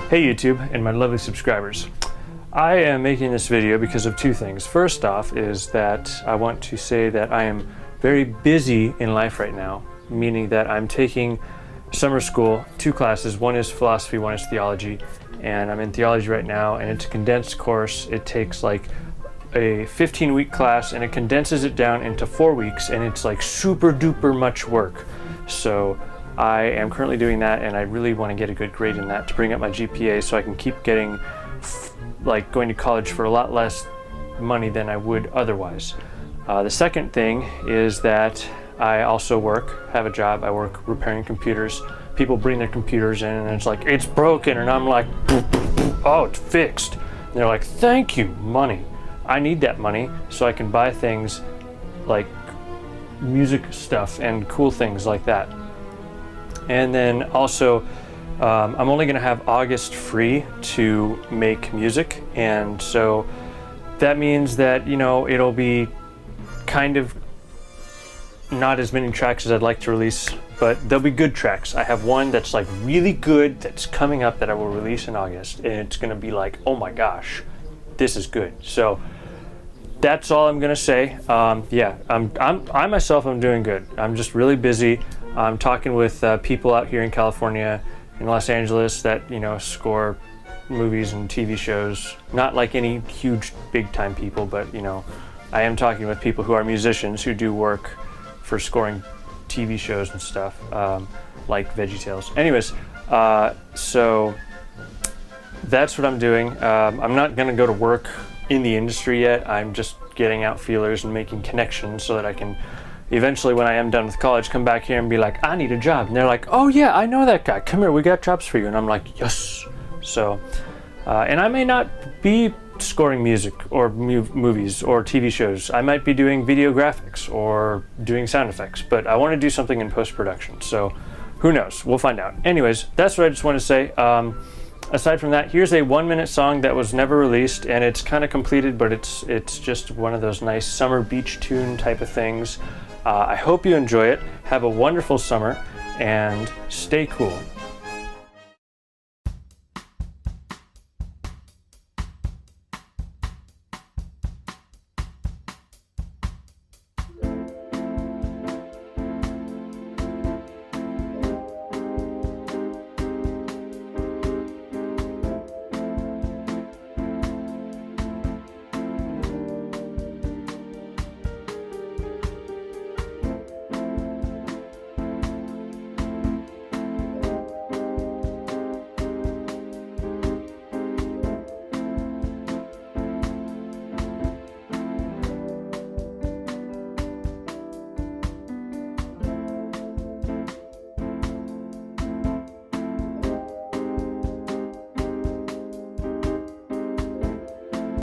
Hey YouTube and my lovely subscribers. I am making this video because of two things. First off is that I want to say that I am very busy in life right now, meaning that I'm taking summer school, 2 classes. One is philosophy, one is theology, and I'm in theology right now, and it's a condensed course. It takes like a 15-week class and it condenses it down into 4 weeks, and it's like super duper much work. So I am currently doing that, and I really want to get a good grade in that to bring up my GPA so I can keep getting going to college for a lot less money than I would otherwise. The second thing is that I also have a job. I work repairing computers. People bring their computers in and it's like, it's broken, and I'm like, oh, it's fixed. And they're like, thank you, money. I need that money so I can buy things like music stuff and cool things like that. And then also, I'm only going to have August free to make music, and so that means that, you know, it'll be kind of not as many tracks as I'd like to release, but they'll be good tracks. I have one that's like really good that's coming up that I will release in August, and it's going to be like, oh my gosh, this is good. So that's all I'm going to say. Yeah, I myself am doing good. I'm just really busy. I'm talking with people out here in California, in Los Angeles, that, you know, score movies and TV shows. Not like any huge big time people, but, you know, I am talking with people who are musicians who do work for scoring TV shows and stuff, like VeggieTales. Anyways, so that's what I'm doing. I'm not gonna go to work in the industry yet. I'm just getting out feelers and making connections so that I can eventually, when I am done with college, come back here and be like, I need a job. And they're like, oh yeah, I know that guy. Come here, we got jobs for you. And I'm like, yes. So, and I may not be scoring music or movies or TV shows. I might be doing video graphics or doing sound effects, but I want to do something in post-production. So who knows? We'll find out. Anyways, that's what I just want to say. Aside from that, here's a 1-minute song that was never released, and it's kind of completed, but it's just one of those nice summer beach tune type of things. I hope you enjoy it. Have a wonderful summer and stay cool.